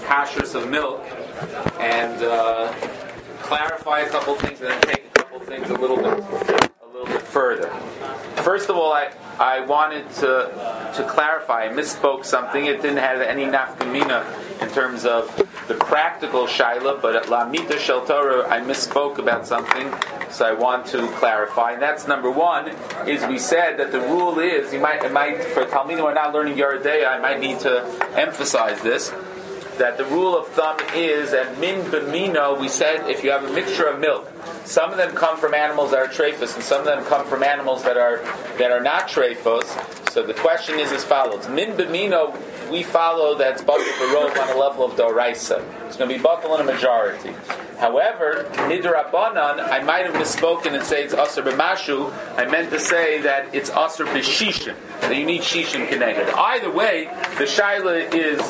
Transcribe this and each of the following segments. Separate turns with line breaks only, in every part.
kashrus of milk and clarify a couple things, and then take a couple things a little bit further. First of all, I wanted to clarify. I misspoke something. It didn't have any nafkamina in terms of the practical shaila, but at Lamita Shel Torah, I misspoke about something, so I want to clarify. And that's number one, is we said that the rule is, it might for Talmidim who are not learning Yeridea, I might need to emphasize this, that the rule of thumb is that min b'mino, we said if you have a mixture of milk, some of them come from animals that are trephos, and some of them come from animals that are not trephos. So the question is as follows: min b'mino, we follow that's batal b'rov on a level of doraisa. It's going to be batal in a majority. However, midrabanan, I might have misspoken and say it's asur b'mashu. I meant to say that it's asur b'shishin. That you need shishin connected. Either way, the shaila is.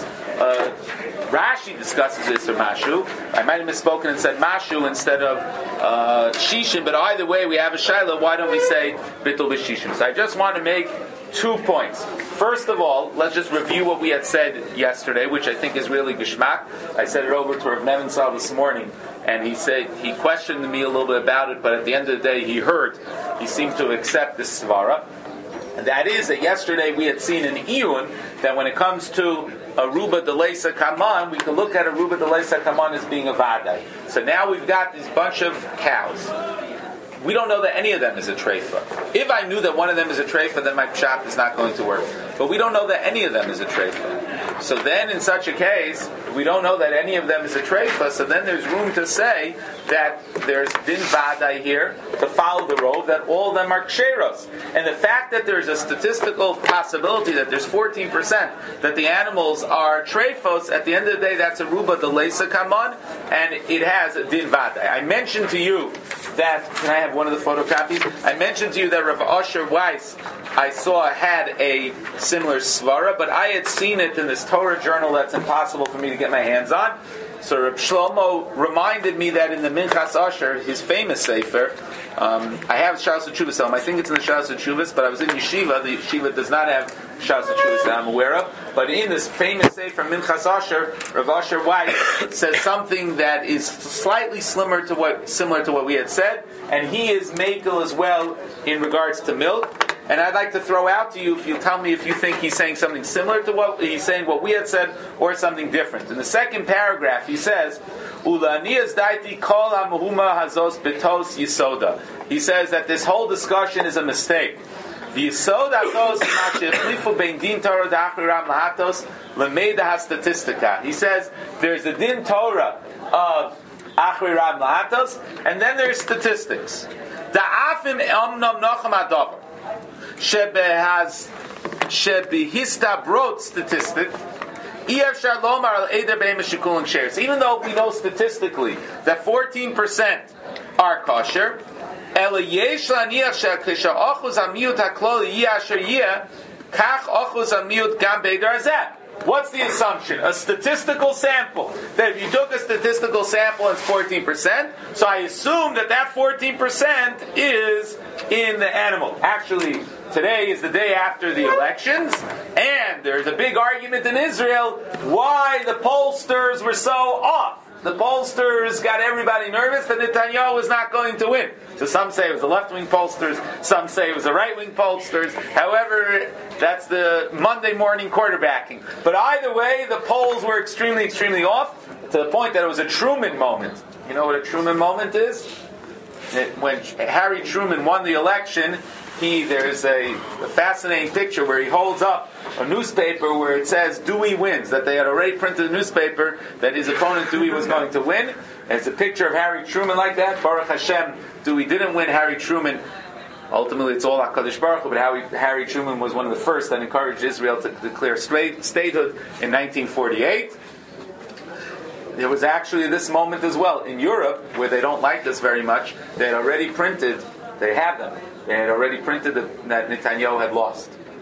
Rashi discusses this or mashu. I might have misspoken and said mashu instead of shishin, but either way we have a shaila. Why don't we say bittul b'shishin? So I just want to make 2 points. First of all, let's just review what we had said yesterday, which I think is really geshmak. I said it over to Rav Nevinsal this morning, and he questioned me a little bit about it, but at the end of the day he seemed to accept this svara. And that is that yesterday we had seen in Iyun that when it comes to Aruba Delesa Kaman, we can look at Aruba Delesa Kaman as being a Vadai. So now we've got this bunch of cows. We don't know that any of them is a treifa. If I knew that one of them is a treifa, then my pshat is not going to work. But we don't know that any of them is a treifa. So then in such a case, we don't know that any of them is a treifa, so then there's room to say that there's din vadai here, to follow the road, that all of them are ksheros. And the fact that there's a statistical possibility that there's 14% that the animals are treifos, at the end of the day, that's a ruba delesa kaman, and it has a din vadai. I mentioned to you that, can I have one of the photocopies? I mentioned to you that Rav Asher Weiss, I saw, had a similar svara, but I had seen it in this Torah journal that's impossible for me to get my hands on. So Reb Shlomo reminded me that in the Minchas Asher, his famous sefer, I have Shalos HaTshuvos. I think it's in the Shalos HaTshuvos, but I was in Yeshiva. The Yeshiva does not have Shalos HaTshuvos that I'm aware of. But in this famous sefer, Minchas Asher, Rav Asher Weiss says something that is slightly similar to what we had said, and he is makel as well in regards to milk. And I'd like to throw out to you, if you tell me if you think he's saying something similar to what he's saying, what we had said, or something different. In the second paragraph, he says, "Ulanias daiti kol hamahuma hazos betos yisoda." He says that this whole discussion is a mistake. The yisod hatos mashechlifu bein din Torah da'achriram lahatos lemeida hastatistika. He says there's a din Torah of achriram lahatos, and then there's statistics. Da'afim omnam nacham adavar. Shebehista brot statistic. Even though we know statistically that 14% are kosher, what's the assumption? A statistical sample. That if you took a statistical sample, it's 14%. So I assume that 14% is in the animal. Actually, today is the day after the elections, and there's a big argument in Israel why the pollsters were so off. The pollsters got everybody nervous that Netanyahu was not going to win. So some say it was the left-wing pollsters, some say it was the right-wing pollsters. However, that's the Monday morning quarterbacking. But either way, the polls were extremely, extremely off, to the point that it was a Truman moment. You know what a Truman moment is? When Harry Truman won the election, there's a fascinating picture where he holds up a newspaper where it says Dewey wins, that they had already printed a newspaper that his opponent Dewey was going to win. It's a picture of Harry Truman like that. Baruch Hashem, Dewey didn't win. Harry Truman, ultimately it's all HaKadosh Baruch Hu, but Harry Truman was one of the first that encouraged Israel to declare statehood in 1948. There was actually this moment as well in Europe, where they don't like this very much. They had already printed, they have them, they had already printed that Netanyahu had lost.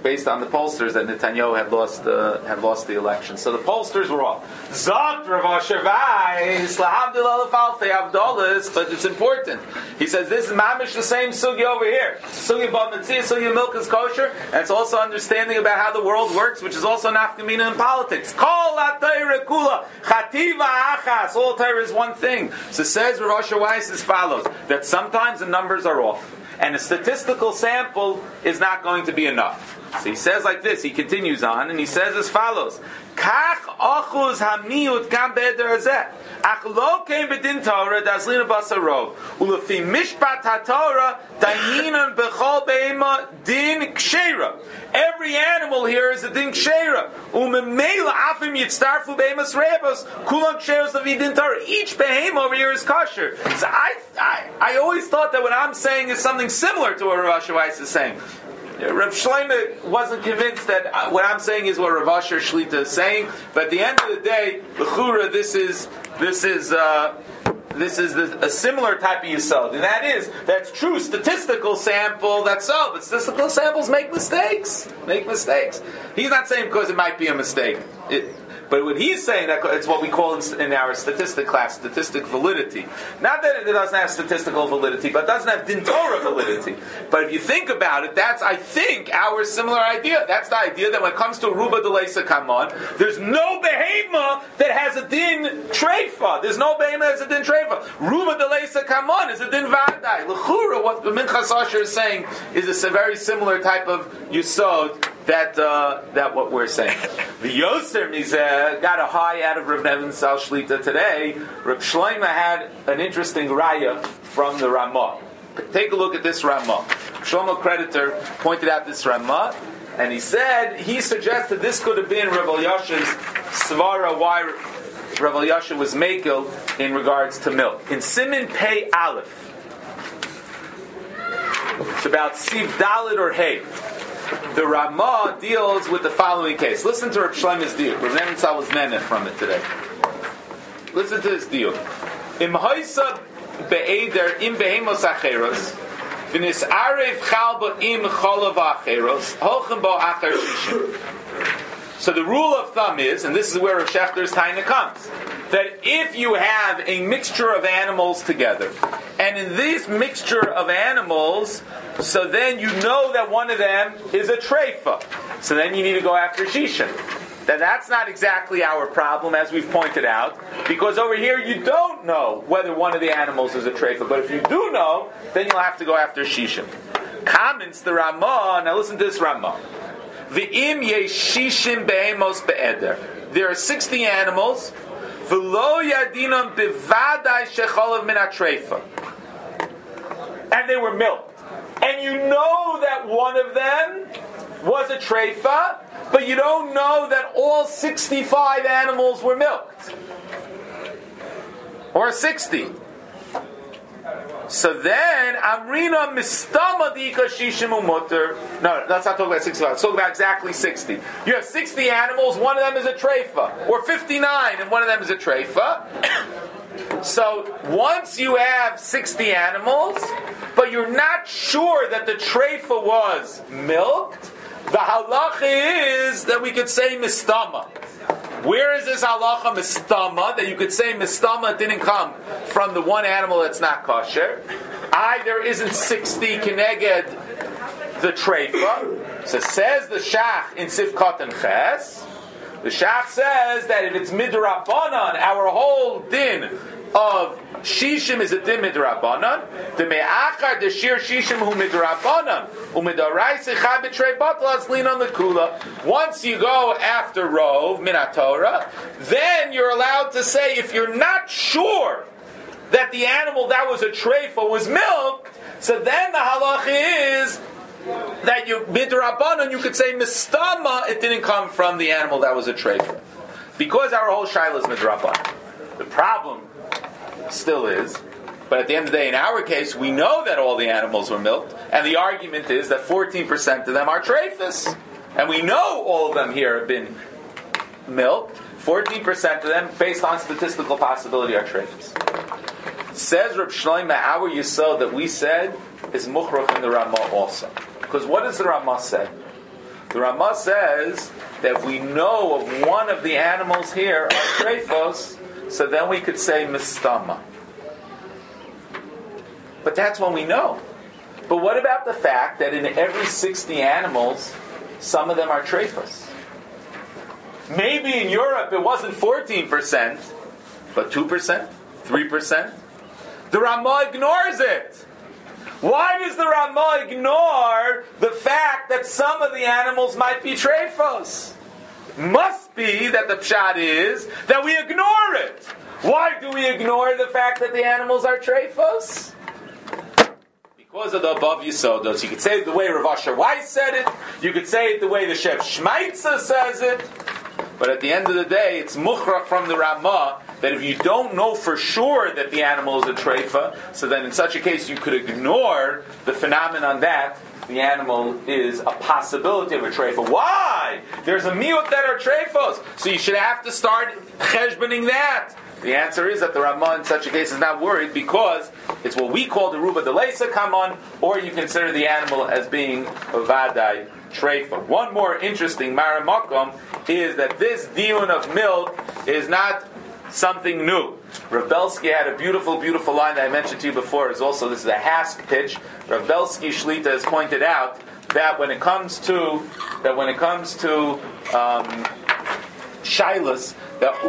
based on the pollsters, that Netanyahu had lost the election. So the pollsters were off. Zot Rav Asher Weiss, lahavdil alef alfei avdolas, but it's important. He says this is mamish the same sugi over here. Sugi bal mitzvah, sugi milk is kosher, and it's also understanding about how the world works, which is also nafkamina in politics. Kol atayre kula chativa achas. All Torah is one thing. So says Rav Asher Weiss as follows: that sometimes the numbers are off, and a statistical sample is not going to be enough. So he says like this, he continues on, and he says as follows, Kach ochuz hamiyut gam be'eder hazeh, ach lo kein bedin Torah dazlina basarov, ulefi mishpat haTorah dayinan bechol be'ema din kshera. Every animal here is a din kshera. Umemela afim yitztarfu be'emas rebos, kulam ksheros levi din Torah. Each behema over here is kosher. So I always thought that what I'm saying is something similar to what Rav Asher Weiss is saying. Rav Shlomo wasn't convinced that what I'm saying is what Rav Asher Shlita is saying, but at the end of the day, l'chura, this is a similar type of yisod, and that's true. Statistical sample, that's so, but statistical samples make mistakes. He's not saying because it might be a mistake. But what he's saying, that it's what we call in our statistic class, statistic validity. Not that it doesn't have statistical validity, but it doesn't have din Torah validity. But if you think about it, that's, I think, our similar idea. That's the idea that when it comes to Ruba Deleisa Kamon, there's no behema that has a din treifa. There's no behema that has a din treifa. Ruba Deleisa Kamon is a din vadai. L'chura, what the Minchas Asher is saying is a very similar type of yisod that what we're saying. The Yoser Mizeh got a high out of Reb Nevin Sal Shlita today. Reb Shlomo had an interesting raya from the Ramah. Take a look at this Ramah. Shlomo Creditor pointed out this Ramah, and he suggested this could have been Rav Elyashi's svara why Rav Elyasha was mekel in regards to milk. In Siman Pei Aleph, it's about Siv Dalet or Hey. The Ramah deals with the following case. Listen to Reb Shlomo's deal. Reb Nevin Sal was meneh from it today. Listen to this deal. Im hoisa be'eder im behemos acheros v'nis arev chalba im cholav acheros hochem bo acher shishim. So the rule of thumb is, and this is where Rav Shechter's taina comes, that if you have a mixture of animals together, and in this mixture of animals, so then you know that one of them is a treifa. So then you need to go after shishin. Then that's not exactly our problem, as we've pointed out, because over here you don't know whether one of the animals is a treifa. But if you do know, then you'll have to go after shishin. Comments the Ramah. Now listen to this Ramah. V'im yeshishim behemos be'eder. There are 60 animals. V'lo yadinam bivadai shecholav min atreifa. And they were milked. And you know that one of them was a treifa, but you don't know that all 65 animals were milked. Or 60. So then, Amrina mistama dika shishim umutter. No, let's not talk about 65. Let's talk about exactly 60. You have 60 animals, one of them is a treifa. Or 59, and one of them is a treifa. So, once you have 60 animals, but you're not sure that the treifa was milked, the halacha is that we could say mistama. Where is this halacha mistama that you could say mistama didn't come from the one animal that's not kosher? There isn't 60 keneged the treifa. So says the Shach in Sifkat and Ches. The Shach says that if it's midrabanan, our whole din of shishim is a din midrabanan. The me'achar the shir shishim hu midrabanan umidaraisa chabitrei batlas lean on the kula. Once you go after rov minatorah, then you're allowed to say if you're not sure that the animal that was a treifa was milked, so then the halacha is that you midrabanan you could say mistama it didn't come from the animal that was a treifa, because our whole shaila is midrabanan. The problem still is, but at the end of the day, in our case, we know that all the animals were milked, and the argument is that 14% of them are treifas, and we know all of them here have been milked. 14% of them, based on statistical possibility, are treifas. Says Reb Shlomo, our yisod that we said is muchrach in the Ramah also, because what does the Ramah say? The Ramah says that if we know of one of the animals here are treifos, so then we could say mistama. But that's when we know. But what about the fact that in every 60 animals, some of them are treifos? Maybe in Europe it wasn't 14%, but 2%, 3%. The Ramah ignores it. Why does the Ramah ignore the fact that some of the animals might be treifos? Must be that the pshat is that we ignore it. Why do we ignore the fact that the animals are treifos? Because of the above yisodos. You could say it the way Rav Asher Weiss said it. You could say it the way the Chef Shmaitza says it. But at the end of the day, it's mukhrach from the Ramah that if you don't know for sure that the animal is a treifa, so then in such a case you could ignore the phenomenon that the animal is a possibility of a treifa. Why? There's a miut that are treifos, so you should have to start cheshboning that. The answer is that the Ramah in such a case is not worried because it's what we call the ruba de leisa kamon, or you consider the animal as being a vadai treifa. One more interesting maramakom is that this diun of milk is not something new. Rav Belsky had a beautiful, beautiful line that I mentioned to you before. This is a Hask pitch. Rav Belsky Shlita has pointed out that when it comes to shilas,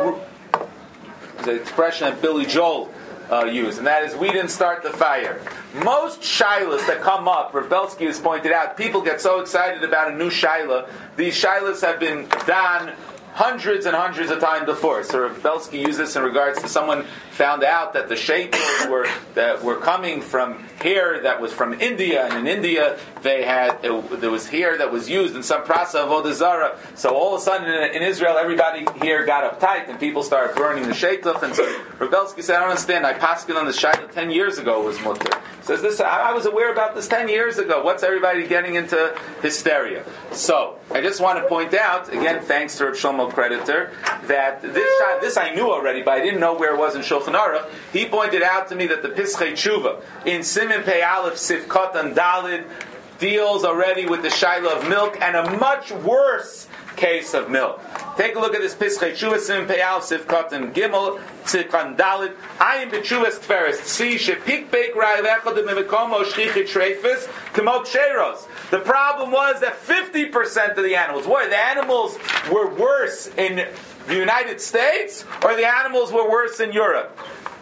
the expression that Billy Joel used, and that is, we didn't start the fire. Most shilas that come up, Rav Belsky has pointed out, people get so excited about a new shilah. These shilas have been done hundreds and hundreds of times before. So Rav Belsky used this in regards to someone found out that the sheitos were coming from hair that was from India, and in India there was hair that was used in some prasa of Avodah Zarah. So all of a sudden in Israel, everybody here got uptight and people started burning the sheituch. And so Rav Belsky said, I don't understand. I paskin on the shayla 10 years ago was mutter. He says this. I was aware about this 10 years ago. What's everybody getting into hysteria? So I just want to point out again, thanks to Rav Shlomo Creditor, that this I knew already, but I didn't know where it was in Shulchan Aruch. He pointed out to me that the Pischei Tshuva in Siman Pei Aleph Sivkot and Dalid deals already with the shaila of milk and a much worse case of milk. Take a look at this Pischei Tshuva Siman Pei Aleph Sivkot and Gimel Sivkot Dalid. I am b'Tshuvas Tferes Tzi Shepik Beik Ra'ilechad Mimikomo Shchichit Treifes K'mok Sheros. The problem was that 50% of the animals were worse in the United States, or the animals were worse in Europe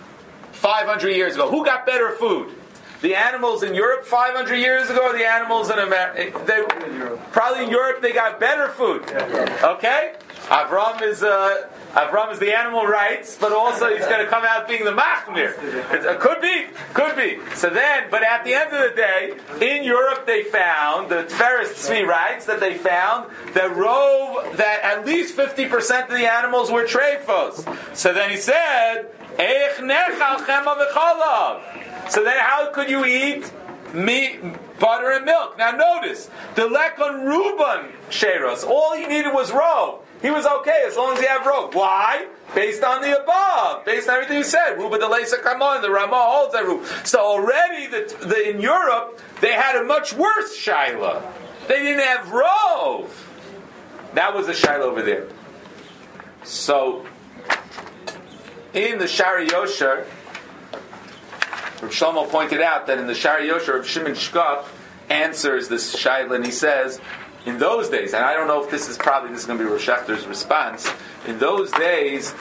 500 years ago. Who got better food? The animals in Europe 500 years ago, or the animals in America? Probably in Europe they got better food. Okay? Avram is the animal rights, but also he's going to come out being the machmir. Could be. So then, but at the end of the day, in Europe they found, the Tferes Tzvi writes that they found that at least 50% of the animals were treifos. So then he said, Eich nechal chema v'chalav. So then how could you eat meat, butter, and milk? Now notice, the lekon ruban sheros, all he needed was rov. He was okay as long as he had rov. Why? Based on the above, based on everything you said. Ruba de leisa kamon, the Ramah holds that rub. So already in Europe, they had a much worse shaila. They didn't have rov. That was the shaila over there. So, in the Shari Yosher, Rav Shlomo pointed out that in the Shari Yosher, Rav Shimon Shkop answers this shaila, and he says, in those days, and I don't know if this is going to be Rosh Hashem's response. In those days,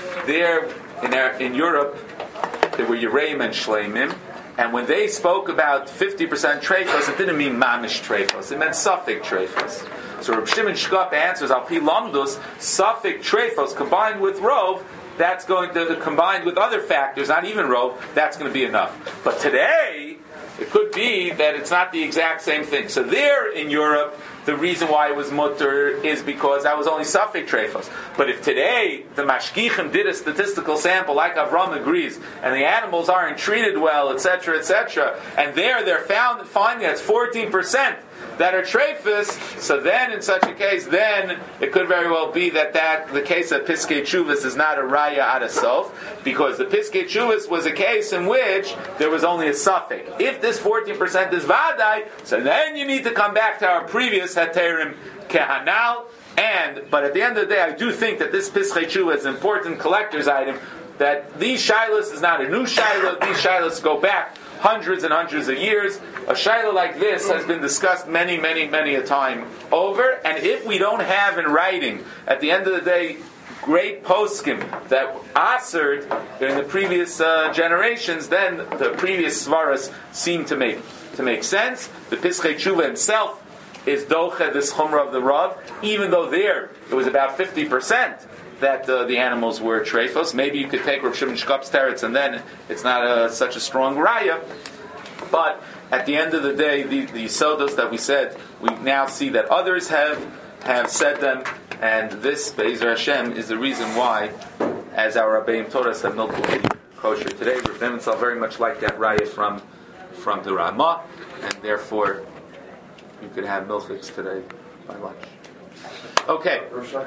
in Europe, there were Yereim and Shleimim, and when they spoke about 50% treifos, it didn't mean mamish treifos; it meant suffix treifos. So Rav Shimon Shkop answers, al pi lamdus, suffix treifos combined with rov, that's going to combined with other factors, not even rov, that's going to be enough. But today, it could be that it's not the exact same thing. So there in Europe, the reason why it was mutter is because that was only suffix treifos. But if today the mashgichim did a statistical sample, like Avram agrees, and the animals aren't treated well, etc., and they're finding that's 14%, that are treifus, so then in such a case, then it could very well be that the case of Piskei Teshuvos is not a raya ad asof, because the Piskei Teshuvos was a case in which there was only a suffix. If this 14% is vadai, so then you need to come back to our previous heterim kehanal. But at the end of the day, I do think that this Piskei Teshuvos is an important collector's item, that these shilas is not a new shilah. These shilas go back hundreds and hundreds of years. A shilah like this has been discussed many a time over, and if we don't have in writing, at the end of the day, great poskim that assered in the previous generations, then the previous svaras seem to make sense. The Piskei Teshuvos himself is doche this chumrah of the Rav, even though there it was about 50% that the animals were treifos. Maybe you could take Rav Shimon Shkop's teretz, and then it's not such a strong raya. But at the end of the day, the sodos that we said, we now see that others have said them, and this Be'ezer Hashem is the reason why, as our Rabbeim told us, that milk will be kosher today. Rav himself very much like that raya from the Ramah, and therefore you could have milchiks today by lunch. Okay.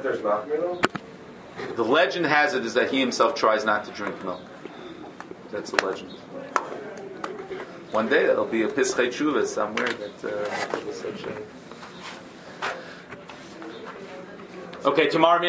The legend has it is that he himself tries not to drink milk. That's the legend. One day there'll be a Piskei Teshuvos somewhere that was such a... Okay, tomorrow